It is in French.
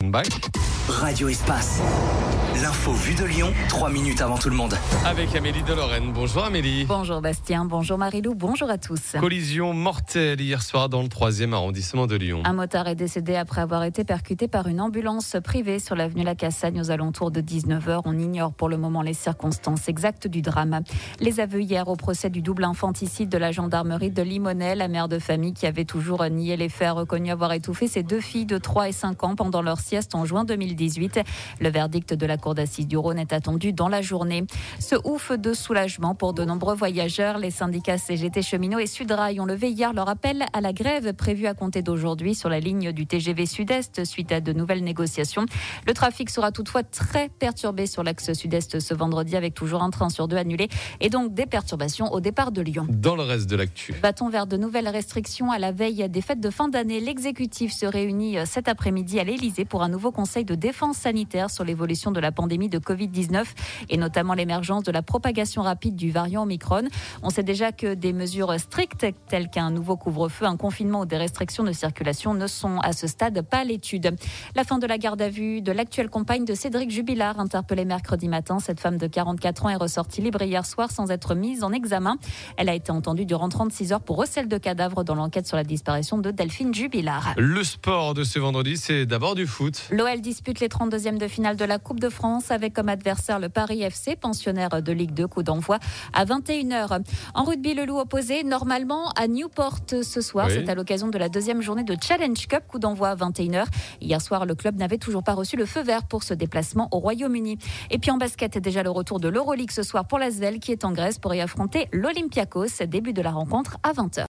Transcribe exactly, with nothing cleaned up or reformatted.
Offenbach. Radio Espace. L'info vue de Lyon, trois minutes avant tout le monde. Avec Amélie de Lorraine. Bonjour Amélie. Bonjour Bastien, bonjour Marilou, bonjour à tous. Collision mortelle hier soir dans le troisième arrondissement de Lyon. Un motard est décédé après avoir été percuté par une ambulance privée sur l'avenue La Cassagne aux alentours de dix-neuf heures. On ignore pour le moment les circonstances exactes du drame. Les aveux hier au procès du double infanticide de la gendarmerie de Limonest. La mère de famille qui avait toujours nié les faits a reconnu avoir étouffé ses deux filles de trois et cinq ans pendant leur sieste en juin deux mille dix-huit. Le verdict de la cour d'assises du Rhône est attendu dans la journée. Ce ouf de soulagement pour de nombreux voyageurs. Les syndicats C G T Cheminots et Sudrail ont levé hier leur appel à la grève prévue à compter d'aujourd'hui sur la ligne du T G V Sud-Est suite à de nouvelles négociations. Le trafic sera toutefois très perturbé sur l'axe Sud-Est ce vendredi avec toujours un train sur deux annulé et donc des perturbations au départ de Lyon. Dans le reste de l'actu. Va-t-on vers de nouvelles restrictions à la veille des fêtes de fin d'année? L'exécutif se réunit cet après-midi à l'Élysée pour un nouveau conseil de défense sanitaire sur l'évolution de la pandémie de covid dix-neuf et notamment l'émergence de la propagation rapide du variant Omicron. On sait déjà que des mesures strictes telles qu'un nouveau couvre-feu, un confinement ou des restrictions de circulation ne sont à ce stade pas à l'étude. La fin de la garde à vue de l'actuelle compagne de Cédric Jubilard, interpellée mercredi matin. Cette femme de quarante-quatre ans est ressortie libre hier soir sans être mise en examen. Elle a été entendue durant trente-six heures pour recel de cadavre dans l'enquête sur la disparition de Delphine Jubilard. Le sport de ce vendredi, c'est d'abord du foot. L'O L dispute les trente-deuxièmes de finale de la Coupe de France avec comme adversaire le Paris F C, pensionnaire de Ligue deux, coup d'envoi à vingt et une heures. En rugby, le Loup opposé normalement à Newport ce soir. Oui. C'est à l'occasion de la deuxième journée de Challenge Cup, coup d'envoi à vingt et une heures. Hier soir, le club n'avait toujours pas reçu le feu vert pour ce déplacement au Royaume-Uni. Et puis en basket, déjà le retour de l'Euroleague ce soir pour l'Asvel qui est en Grèce pour y affronter l'Olympiakos. Début de la rencontre à vingt heures.